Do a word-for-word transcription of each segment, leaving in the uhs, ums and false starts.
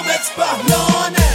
حامد بهلانه.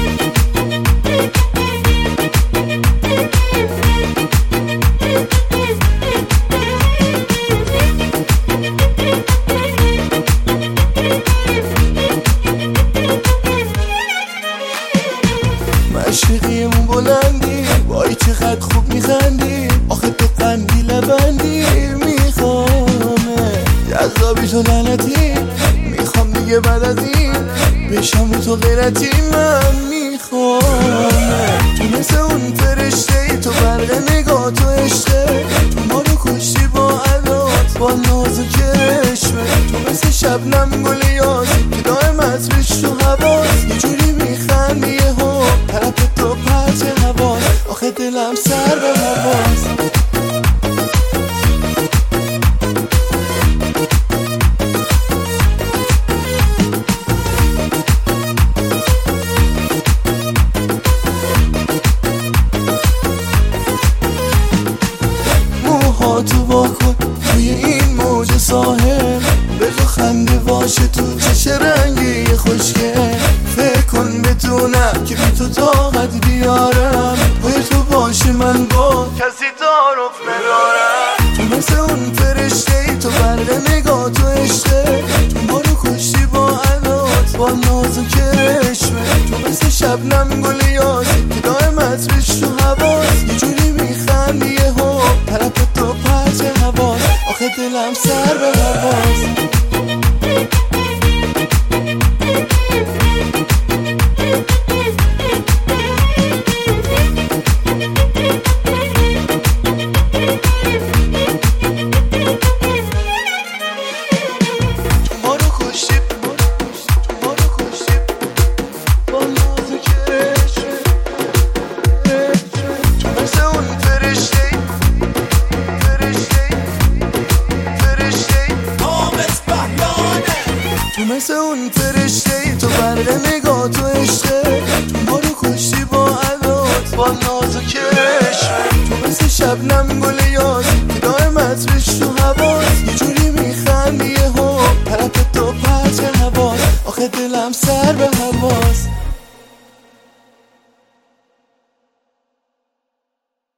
مشرقیمون بلندی وای چقدر خوب میخندی، آخه تو قندی لبندی میخوامه جذابی تو لعنتی، میخوام دیگه بعد از این بشم رو تو غیرتی. من میخوامه تو مثل اون فرشته ای، تو برق نگاه تو عشقه، تو ما رو کشتی با عدات با ناز و کرشمه، تو مثل شبنم گل یاسی که دائم عطرش تو حواس، یه جوری میخندی ها طرف تو پرت حواس، آخه دلم سر به حواس. تو با کن توی این موج ساحل، بگو خنده باشه تو چه رنگی خوشگل، فکر کن بتونم که بی تو طاقت بیارم، باید تو باشه من با کسی تعارف ندارم، تو مثل اون فرشته ای، تو برق نگاه تو عشقه، تو ما رو کشتی با عدات با ناز و کرشمه، تو مثل شبنم گل یاسی که دائم عطرش تو حواس، یه جوری میخندی ها طرف تو پرت حواس، آخه دلم سر به حواس. تو مثل اون فرشته ای، تو برق نگاه تو عشقه، تو ما رو کشتی با عدات با ناز و کرشمه، تو مثل شبنم گل یاسی که دائم عطرش تو حواس، یه جوری میخندی ها طرف تو پرت حواس، آخه دلم سر به حواس.